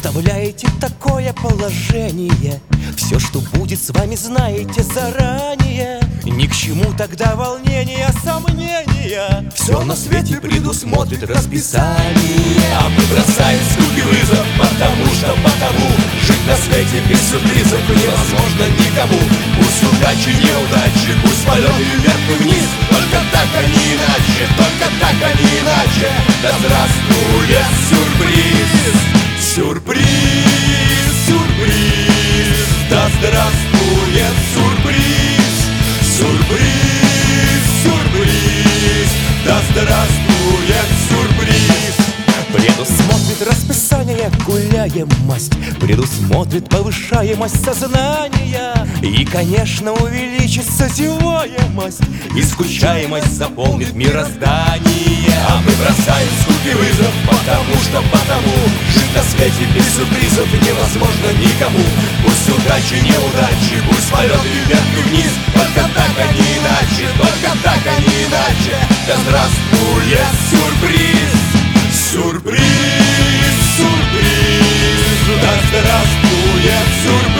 Оставляете такое положение, все, что будет с вами, знаете заранее. Ни к чему тогда волнения, сомнения. Все на свете предусмотрит расписание. А мы бросаем скуки вызов, потому жить на свете без сюрпризов невозможно никому. Пусть удачи, неудачи, пусть полеты вверх и вниз, только так, а не иначе, только так, а не иначе. Да здравствует сюрприз! Сюрприз, сюрприз, да здравствует сюрприз! Сюрприз, сюрприз, да здравствует сюрприз! Предусмотрит расписание гуляемость, предусмотрит повышаемость сознания. И, конечно, увеличит созеваемость, и скучаемость заполнит мироздание. А мы бросаем скуки вызов, потому жить на свете без сюрпризов невозможно никому. Пусть удачи, неудачи, пусть полеты вверх и вниз, только так, а не иначе, только так, а не иначе. Да здравствует сюрприз! Сюрприз, сюрприз, да здравствует сюрприз!